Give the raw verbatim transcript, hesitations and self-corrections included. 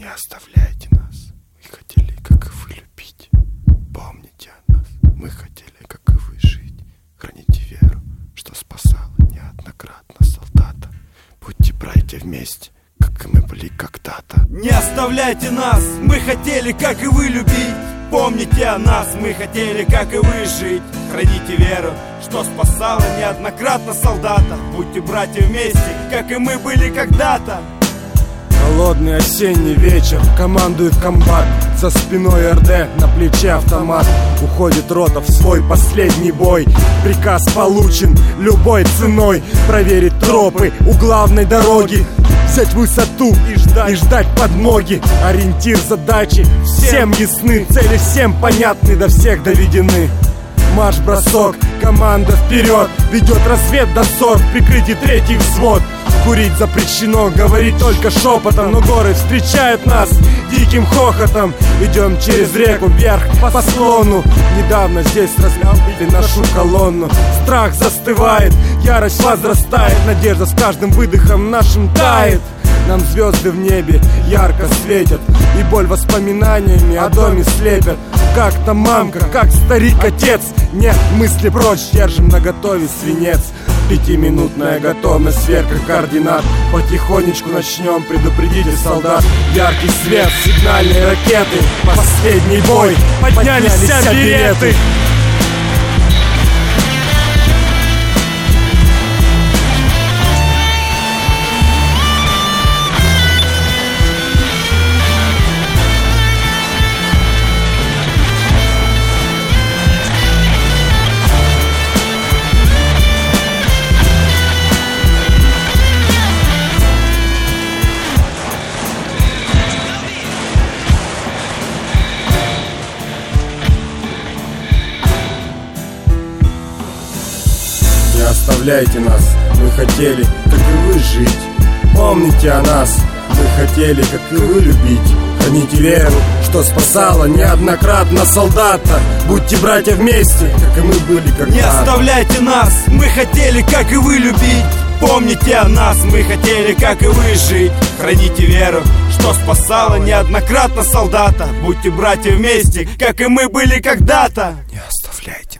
Не оставляйте нас, мы хотели, как и вы, любить. Помните о нас, мы хотели, как и вы, жить. Храните веру, что спасала неоднократно солдата. Будьте братья вместе, как и мы были когда-то. Не оставляйте нас, мы хотели, как и вы, любить. Помните о нас, мы хотели, как и вы, жить. Храните веру, что спасала неоднократно солдата. Будьте братья вместе, как и мы были когда-то. Холодный осенний вечер, командует комбат. За спиной эр дэ, на плече автомат. Уходит рота в свой последний бой. Приказ получен любой ценой. Проверить тропы у главной дороги, взять высоту и ждать, и ждать подмоги. Ориентир задачи всем ясны, цели всем понятны, до всех доведены. Марш-бросок, команда вперед, ведет разведдозор в прикрытии третий взвод. Курить запрещено, говорить только шепотом, но горы встречают нас диким хохотом. Идем через реку вверх по склону. Недавно здесь разбили нашу колонну. Страх застывает, ярость возрастает, надежда с каждым выдохом нашим тает. Нам звезды в небе ярко светят, и боль воспоминаниями о доме слепят. Как-то мамка, как старик-отец. Нет, мысли прочь, держим наготове свинец. Пятиминутная готовность, сверка координат. Потихонечку начнем, предупредите солдат. Яркий свет, сигнальные ракеты. Последний бой, поднялись все билеты. Не оставляйте нас, мы хотели, как и вы, жить. Помните о нас, мы хотели, как и вы, любить. Храните веру, что спасала неоднократно солдата. Будьте братья вместе, как и мы были когда-то. Не оставляйте нас, мы хотели, как и вы, любить. Помните о нас, мы хотели, как и вы, жить. Храните веру, что спасала неоднократно солдата. Будьте братья вместе, как и мы были когда-то. Не оставляйте